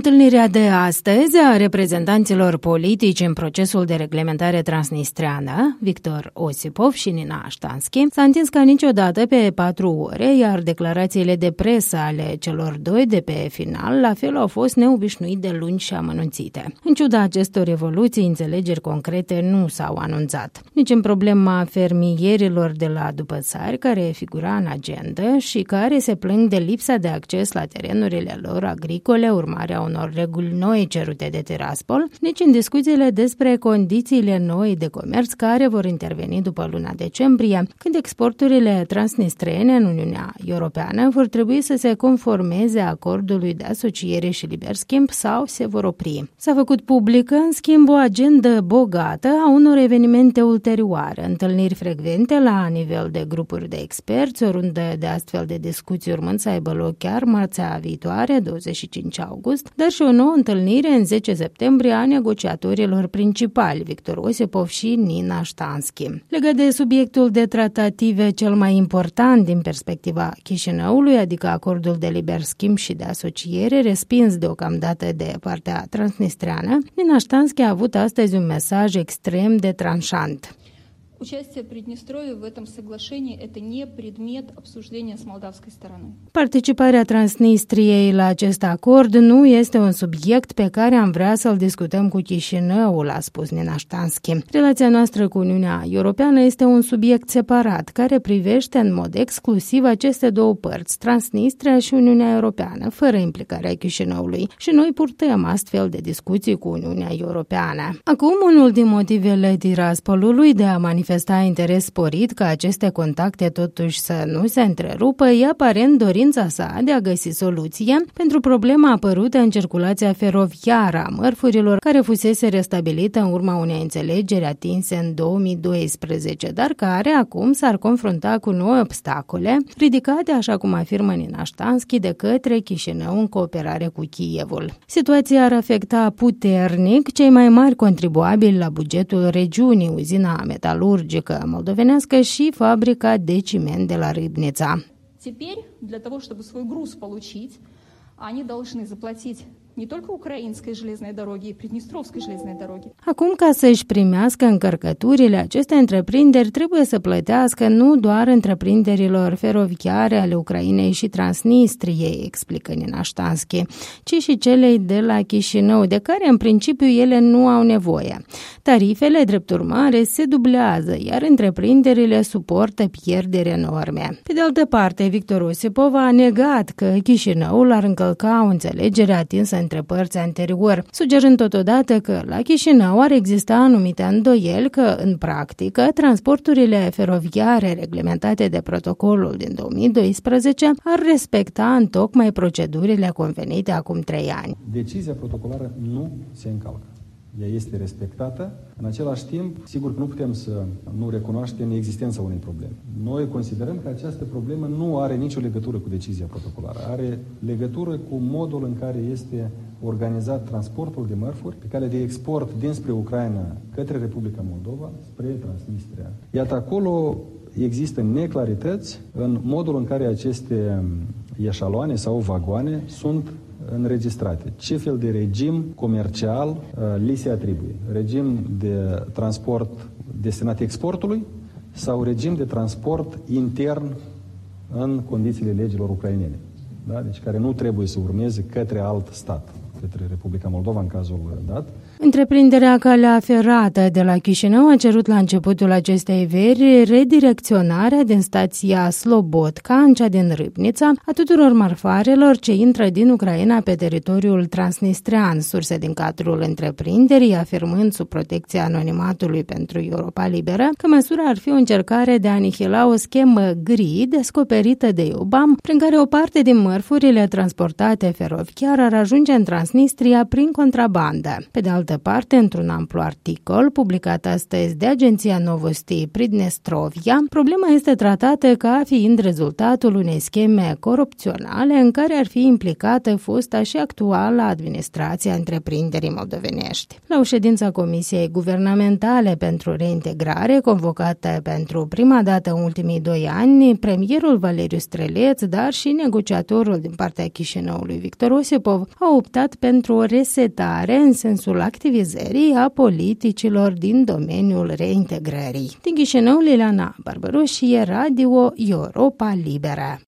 Întâlnirea de astăzi a reprezentanților politici în procesul de reglementare transnistreană, Victor Osipov și Nina Ashtansky, s-a întins ca niciodată pe 4 ore, iar declarațiile de presă ale celor doi de pe final la fel au fost neobișnuit de lungi și amănunțite. În ciuda acestor evoluții, înțelegeri concrete nu s-au anunțat. Nici în problema fermierilor de la Dupățari, care figura în agenda și care se plâng de lipsa de acces la terenurile lor agricole, urmarea unor reguli noi cerute de Tiraspol, nici în discuțiile despre condițiile noi de comerț care vor interveni după luna decembrie, când exporturile transnistrene în Uniunea Europeană vor trebui să se conformeze acordului de asociere și liber schimb sau se vor opri. S-a făcut publică, în schimb, o agendă bogată a unor evenimente ulterioare, întâlniri frecvente la nivel de grupuri de experți, o rundă de astfel de discuții urmând să aibă loc chiar marțea viitoare, 25 august, dar și o nouă întâlnire în 10 septembrie a negociatorilor principali, Victor Osipov și Nina Ashtansky. Legat de subiectul de tratative cel mai important din perspectiva Chișinăului, adică acordul de liber schimb și de asociere, respins deocamdată de partea transnistreană, Nina Ashtansky a avut astăzi un mesaj extrem de tranșant. Участие Приднестровья в этом соглашении – это не предмет обсуждения с молдавской стороны. Participarea Transnistriei la acest acord nu este un subiect pe care am vrea să-l discutăm cu Chișinăul, a spus Nina Ashtansky. Relația noastră cu Uniunea Europeană este un subiect separat, care privește în mod exclusiv aceste două părți, Transnistria și Uniunea Europeană, fără implicarea Chișinăului. Și noi purtăm astfel de discuții cu Uniunea Europeană. Acum, unul din motivele Tiraspolului de a manifesta interes sporit ca aceste contacte totuși să nu se întrerupă e aparent dorința sa de a găsi soluție pentru problema apărută în circulația feroviară a mărfurilor, care fusese restabilită în urma unei înțelegeri atinse în 2012, dar care acum s-ar confrunta cu noi obstacole ridicate, așa cum afirmă Nina Ashtansky, de către Chișinău în cooperare cu Kievul. Situația ar afecta puternic cei mai mari contribuabili la bugetul regiunii, uzina metalurgică moldovenească și fabrica de ciment de la Râbnița. Теперь, для того, чтобы свой груз получить, они должны заплатить не только украинской железной дороге и Приднестровской железной дороге. Acum, ca să-și primească încărcăturile, aceste întreprinderi trebuie să plătească nu doar întreprinderilor feroviare ale Ucrainei și Transnistriei, explică Nina Ashtansky, ci și celei de la Chișinău, de care în principiu ele nu au nevoie. Tarifele, drept urmare, se dublează, iar întreprinderile suportă pierderi enorme. Pe de altă parte, Victor Osipov a negat că Chișinăul ar încălca o înțelegere atinsă între părți anterior, sugerând totodată că la Chișinău ar exista anumite îndoieli că, în practică, transporturile feroviare reglementate de protocolul din 2012 ar respecta întocmai procedurile convenite acum 3 ani. Decizia protocolară nu se încalcă. Ea este respectată. În același timp, sigur că nu putem să nu recunoaștem existența unei probleme. Noi considerăm că această problemă nu are nicio legătură cu decizia protocolară. Are legătură cu modul în care este organizat transportul de mărfuri pe cale de export dinspre Ucraina către Republica Moldova, spre Transnistria. Iată, acolo există neclarități în modul în care aceste eșaloane sau vagoane sunt înregistrate. Ce fel de regim comercial li se atribuie? Regim de transport destinat exportului sau regim de transport intern în condițiile legilor ucrainene? Da? Deci care nu trebuie să urmeze către alt stat, către Republica Moldova în cazul dat. Întreprinderea Calea Ferată de la Chișinău a cerut la începutul acestei veri redirecționarea din stația Slobodka în cea din Râbnița a tuturor marfarelor ce intră din Ucraina pe teritoriul transnistrean, surse din cadrul întreprinderii, afirmând sub protecția anonimatului pentru Europa Liberă că măsura ar fi o încercare de a anihila o schemă gri descoperită de IOBAM, prin care o parte din mărfurile transportate feroviar ar ajunge în Transnistria prin contrabandă. Pe de altă parte, într-un amplu articol publicat astăzi de agenția Novosti Pridnestrovia, problema este tratată ca fiind rezultatul unei scheme corupționale în care ar fi implicată fosta și actuala administrația întreprinderii moldovenești. La o ședință a Comisiei Guvernamentale pentru Reintegrare, convocată pentru prima dată în ultimii 2 ani, premierul Valeriu Streleț, dar și negociatorul din partea Chișinăului Victor Osipov au optat advocat pentru o resetare în sensul activizării a politicilor din domeniul reintegrării. Din Chișinău, Liliana Barbaroșie, Radio Europa Liberă.